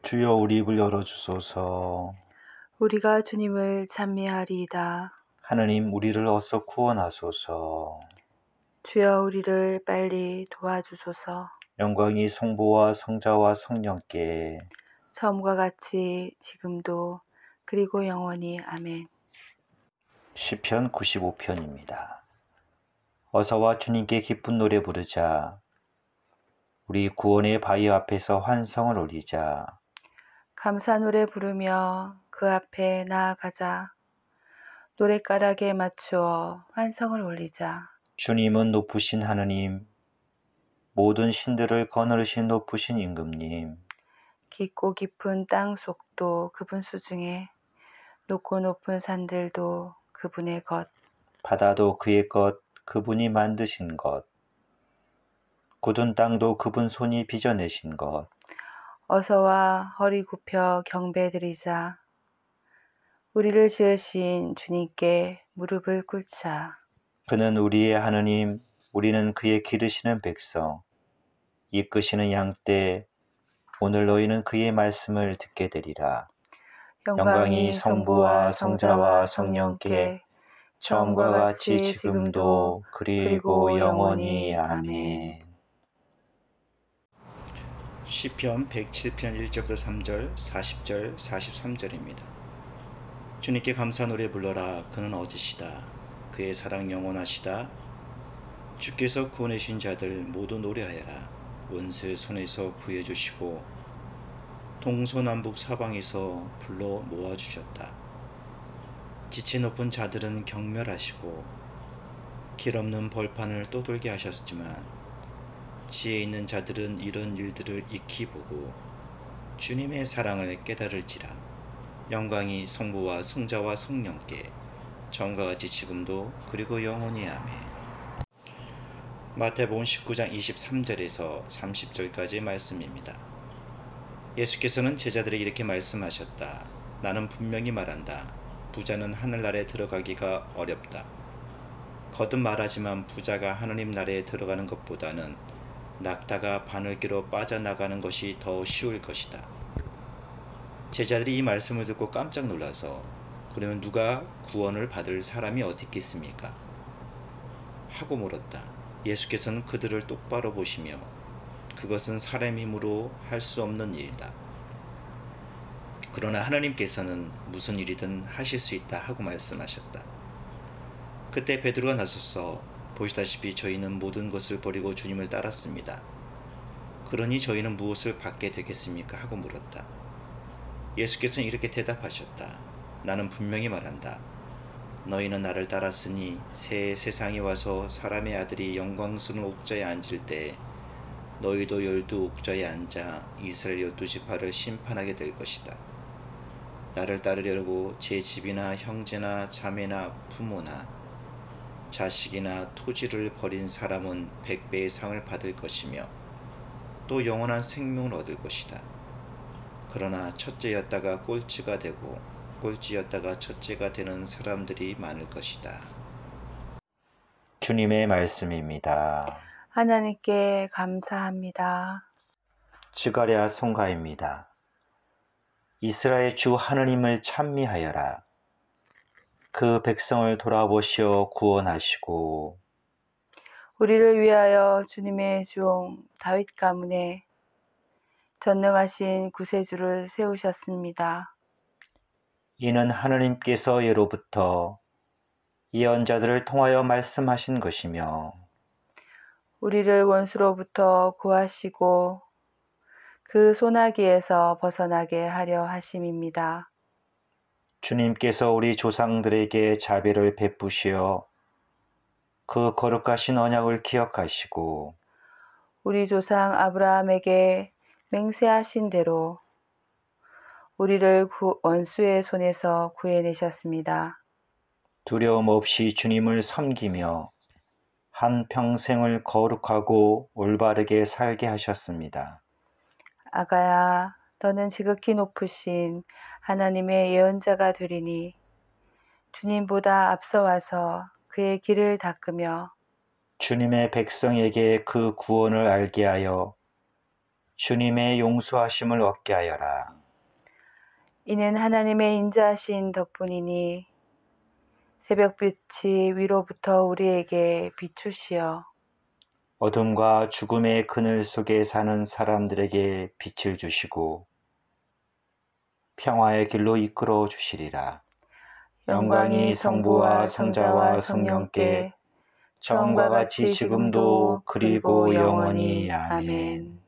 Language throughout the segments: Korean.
주여 우리 입을 열어주소서. 우리가 주님을 찬미하리이다. 하느님 우리를 어서 구원하소서. 주여 우리를 빨리 도와주소서. 영광이 성부와 성자와 성령께 처음과 같이 지금도 그리고 영원히 아멘. 시편 95편입니다. 어서와 주님께 기쁜 노래 부르자. 우리 구원의 바위 앞에서 환성을 올리자. 감사 노래 부르며 그 앞에 나아가자. 노랫가락에 맞추어 환성을 올리자. 주님은 높으신 하느님, 모든 신들을 거느리신 높으신 임금님, 깊고 깊은 땅 속도 그분 수중에, 높고 높은 산들도 그분의 것, 바다도 그의 것, 그분이 만드신 것, 굳은 땅도 그분 손이 빚어내신 것. 어서와 허리 굽혀 경배드리자. 우리를 지으신 주님께 무릎을 꿇자. 그는 우리의 하느님, 우리는 그의 기르시는 백성, 이끄시는 양떼. 오늘 너희는 그의 말씀을 듣게 되리라. 영광이 성부와 성자와 성령께 처음과 같이 지금도 그리고 영원히 아멘. 시편 107편 1절부터 3절, 40절, 43절입니다. 주님께 감사 노래 불러라. 그는 어지시다. 그의 사랑 영원하시다. 주께서 구원하신 자들 모두 노래하여라. 원수의 손에서 구해주시고 동서남북 사방에서 불러 모아주셨다. 지체 높은 자들은 경멸하시고 길 없는 벌판을 떠돌게 하셨지만 지혜 있는 자들은 이런 일들을 익히 보고 주님의 사랑을 깨달을지라. 영광이 성부와 성자와 성령께 처음과 같이 지금도 그리고 영원히 아멘. 마태복음 19장 23절에서 30절까지의 말씀입니다. 예수께서는 제자들에게 이렇게 말씀하셨다. 나는 분명히 말한다. 부자는 하늘나라에 들어가기가 어렵다. 거듭 말하지만 부자가 하느님 나라에 들어가는 것보다는 낙타가 바늘기로 빠져나가는 것이 더 쉬울 것이다. 제자들이 이 말씀을 듣고 깜짝 놀라서 그러면 누가 구원을 받을 사람이 어디 있겠습니까? 하고 물었다. 예수께서는 그들을 똑바로 보시며 그것은 사람의 힘으로 할 수 없는 일이다. 그러나 하나님께서는 무슨 일이든 하실 수 있다 하고 말씀하셨다. 그때 베드로가 나서서 보시다시피 저희는 모든 것을 버리고 주님을 따랐습니다. 그러니 저희는 무엇을 받게 되겠습니까? 하고 물었다. 예수께서는 이렇게 대답하셨다. 나는 분명히 말한다. 너희는 나를 따랐으니 새 세상에 와서 사람의 아들이 영광스러운 옥좌에 앉을 때 너희도 12옥좌에 앉아 이스라엘 12지파를 심판하게 될 것이다. 나를 따르려고 제 집이나 형제나 자매나 부모나 자식이나 토지를 버린 사람은 100배의 상을 받을 것이며 또 영원한 생명을 얻을 것이다. 그러나 첫째였다가 꼴찌가 되고 꼴찌였다가 첫째가 되는 사람들이 많을 것이다. 주님의 말씀입니다. 하나님께 감사합니다. 스가랴 송가입니다. 이스라엘 주 하느님을 찬미하여라. 그 백성을 돌아보시어 구원하시고 우리를 위하여 주님의 종 다윗 가문에 전능하신 구세주를 세우셨습니다. 이는 하느님께서 예로부터 예언자들을 통하여 말씀하신 것이며 우리를 원수로부터 구하시고 그 소나기에서 벗어나게 하려 하심입니다. 주님께서 우리 조상들에게 자비를 베푸시어 그 거룩하신 언약을 기억하시고 우리 조상 아브라함에게 맹세하신 대로 우리를 원수의 손에서 구해내셨습니다. 두려움 없이 주님을 섬기며 한 평생을 거룩하고 올바르게 살게 하셨습니다. 아가야, 너는 지극히 높으신 하나님의 예언자가 되리니 주님보다 앞서와서 그의 길을 닦으며 주님의 백성에게 그 구원을 알게 하여 주님의 용서하심을 얻게 하여라. 이는 하나님의 인자하신 덕분이니 새벽빛이 위로부터 우리에게 비추시어 어둠과 죽음의 그늘 속에 사는 사람들에게 빛을 주시고 평화의 길로 이끌어 주시리라. 영광이 성부와 성자와 성령께 처음과 같이 지금도 그리고 영원히. 아멘.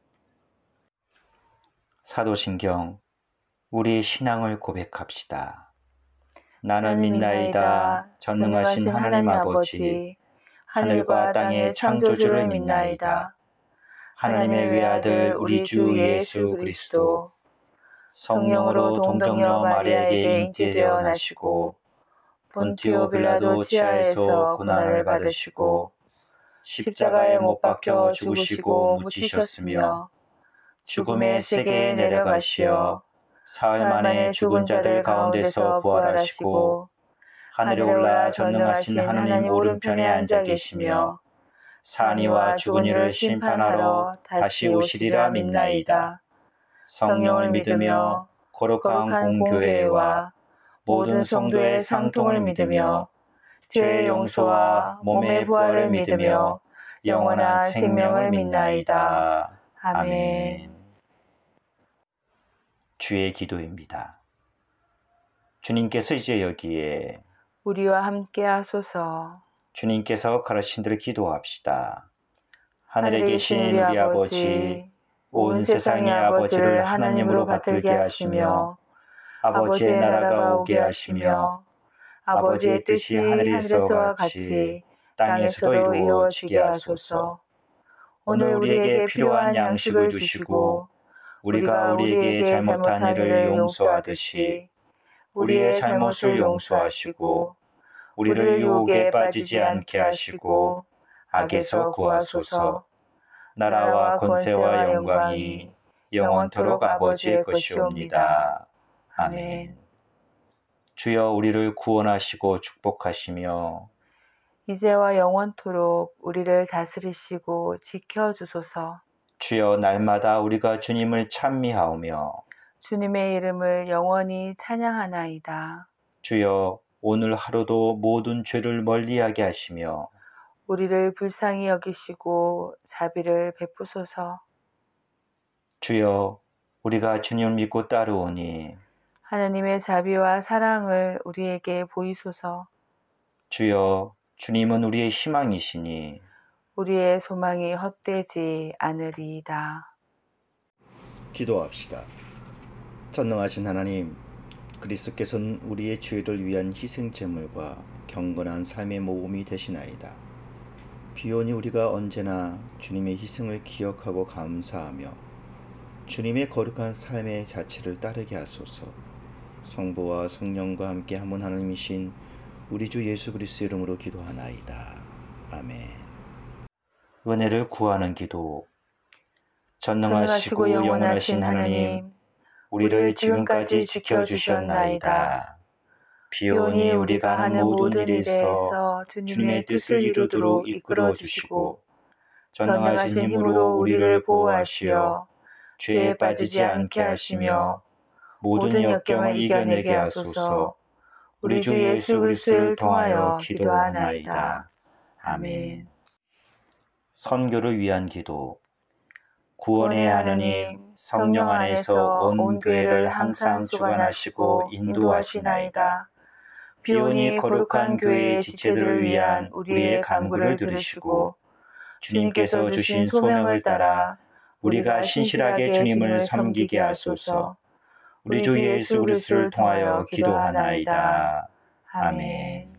사도신경, 우리의 신앙을 고백합시다. 나는 믿나이다. 전능하신 하나님 아버지, 하늘과 땅의 창조주를 믿나이다. 하나님의 외아들 우리 주 예수 그리스도, 성령으로 동정녀 마리아에게 잉태되어 나시고 본티오 빌라도 치하에서 고난을 받으시고 십자가에 못 박혀 죽으시고 묻히셨으며 죽음의 세계에 내려가시어 사흘 만에 죽은 자들 가운데서 부활하시고 하늘에 올라 전능하신 하나님 오른편에 앉아 계시며 산이와 죽은 이를 심판하러 다시 오시리라 믿나이다. 성령을 믿으며 거룩한 공교회와 모든 성도의 상통을 믿으며 죄의 용서와 몸의 부활을 믿으며 영원한 생명을 믿나이다. 아멘. 주의 기도입니다. 주님께서 이제 여기에 우리와 함께 하소서. 주님께서 가르친 대로 기도합시다. 하늘에 계신 우리 아버지, 온 세상의 아버지를 하나님으로 받들게 하시며 아버지의 나라가 오게 하시며 아버지의 뜻이 하늘에서와 같이 땅에서도 이루어지게 하소서. 오늘 우리에게 필요한 양식을 주시고 우리가 우리에게 잘못한 일을 용서하듯이 우리의 잘못을 용서하시고 우리를 유혹에 빠지지 않게 하시고 악에서 구하소서. 나라와 권세와 영광이 영원토록 아버지의 것이옵니다. 아멘. 주여 우리를 구원하시고 축복하시며 이제와 영원토록 우리를 다스리시고 지켜주소서. 주여 날마다 우리가 주님을 찬미하오며 주님의 이름을 영원히 찬양하나이다. 주여 오늘 하루도 모든 죄를 멀리하게 하시며 우리를 불쌍히 여기시고 자비를 베푸소서. 주여 우리가 주님을 믿고 따르오니 하나님의 자비와 사랑을 우리에게 보이소서. 주여 주님은 우리의 희망이시니 우리의 소망이 헛되지 않으리이다. 기도합시다. 전능하신 하나님, 그리스도께서는 우리의 죄를 위한 희생제물과 경건한 삶의 모범이 되시나이다. 비오니 우리가 언제나 주님의 희생을 기억하고 감사하며 주님의 거룩한 삶의 자체를 따르게 하소서. 성부와 성령과 함께 한 분 하나님이신 우리 주 예수 그리스도 이름으로 기도하나이다. 아멘. 은혜를 구하는 기도. 전능하시고 영원하신 하나님, 우리를 지금까지 지켜주셨나이다. 비오니 우리가 하는 모든 일에서 주님의 뜻을 이루도록 이끌어주시고 전능하신 힘으로 우리를 보호하시어 죄에 빠지지 않게 하시며 모든 역경을 이겨내게 하소서. 우리 주 예수 그리스도를 통하여 기도하나이다. 아멘. 선교를 위한 기도. 구원의 하느님, 성령 안에서 온 교회를 항상 주관하시고 인도하시나이다. 비오니 거룩한 교회의 지체들을 위한 우리의 간구를 들으시고 주님께서 주신 소명을 따라 우리가 신실하게 주님을 섬기게 하소서. 우리 주 예수 그리스도를 통하여 기도하나이다. 아멘.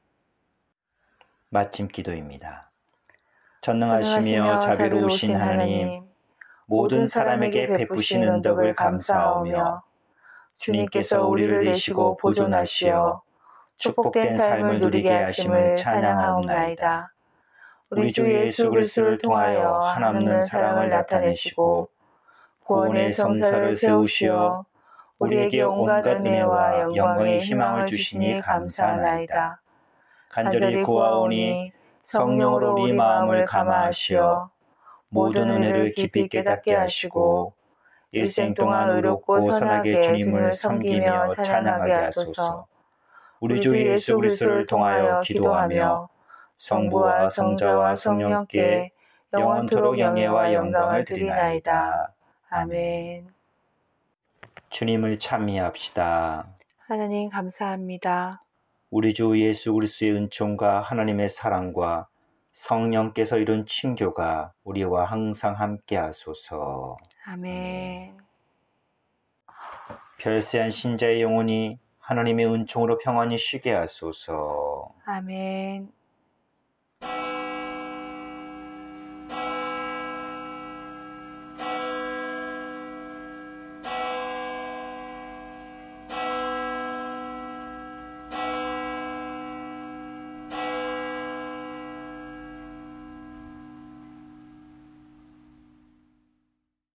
마침 기도입니다. 전능하시며 자비로우신 하나님, 모든 사람에게 베푸신 은덕을 감사하오며 주님께서 우리를 내시고 보존하시어 축복된 삶을 누리게 하심을 찬양하옵나이다. 우리 주 예수 그리스도를 통하여 한없는 사랑을 나타내시고 구원의 성사를 세우시어 우리에게 온갖 은혜와 영광의 희망을 주시니 감사하나이다. 간절히 구하오니 성령으로 우리 마음을 감화하시어 모든 은혜를 깊이 깨닫게 하시고 일생 동안 의롭고 선하게 주님을 섬기며 찬양하게 하소서. 우리 주 예수 그리스도를 통하여 기도하며 성부와 성자와 성령께 영원토록 영예와 영광을 드리나이다. 아멘. 주님을 찬미합시다. 하나님 감사합니다. 우리 주 예수 그리스도의 은총과 하나님의 사랑과 성령께서 이룬 친교가 우리와 항상 함께 하소서. 아멘. 별세한 신자의 영혼이 하나님의 은총으로 평안히 쉬게 하소서. 아멘.